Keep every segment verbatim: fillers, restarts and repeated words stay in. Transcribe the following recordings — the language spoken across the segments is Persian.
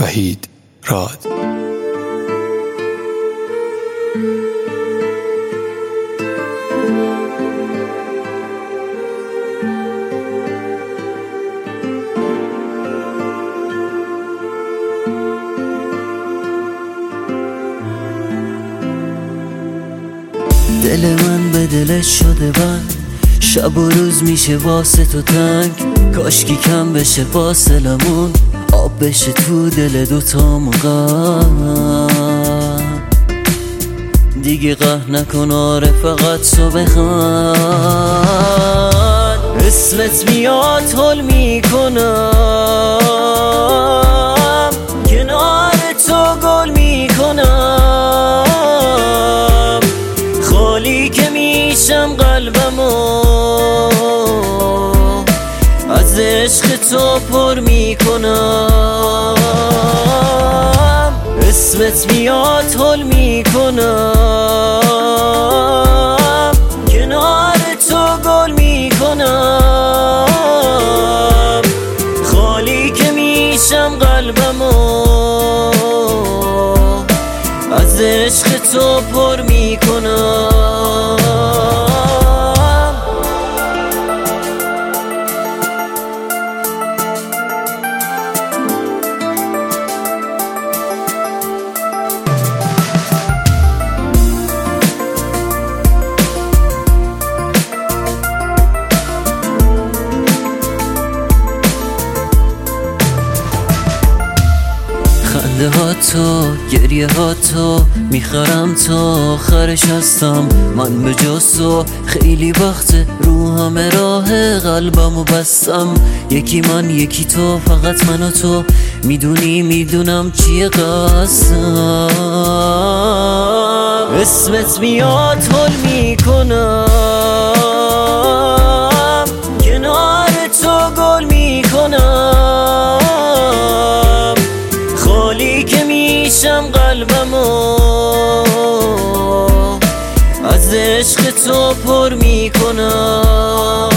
وحید راد. دل من به دلش شده بند، شب و روز میشه واسه تو تنگ. کاشکی کم بشه فاصلمون، آب بشه تو دل دوتامون غم. دیگه قهر نکن آره فقط تو بخند. اسمت میاد حل میکنم، کنار تو گل میکنم. خالی که میشم قلبمو از عشق تو پر میکنم. اسمت میاد حل میکنم، کنار تو گل میکنم. خالی که میشم قلبمو از عشق تو پر میکنم. خنده ها تو، گریه ها تو، میخرم تا آخرش هستم. من به جز تو خیلی وقت رو همه راه قلبمو بستم. یکی من یکی تو، فقط من و تو، میدونی میدونم چیه قصدم. اسمت میاد حل میکنم، کنار تو گل میکنم. خالی که میشم قلبمو از عشق تو پر میکنم.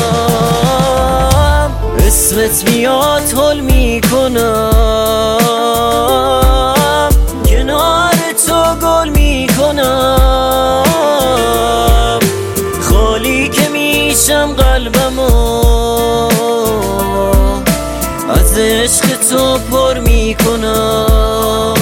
اسمت میاد حل میکنم، کنار تو گل میکنم. خالی که میشم قلبمو از عشق تو پر میکنم.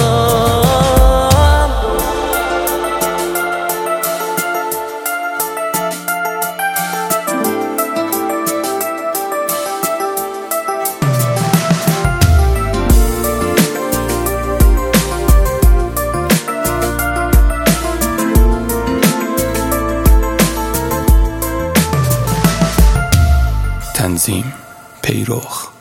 تنظیم پیروخ.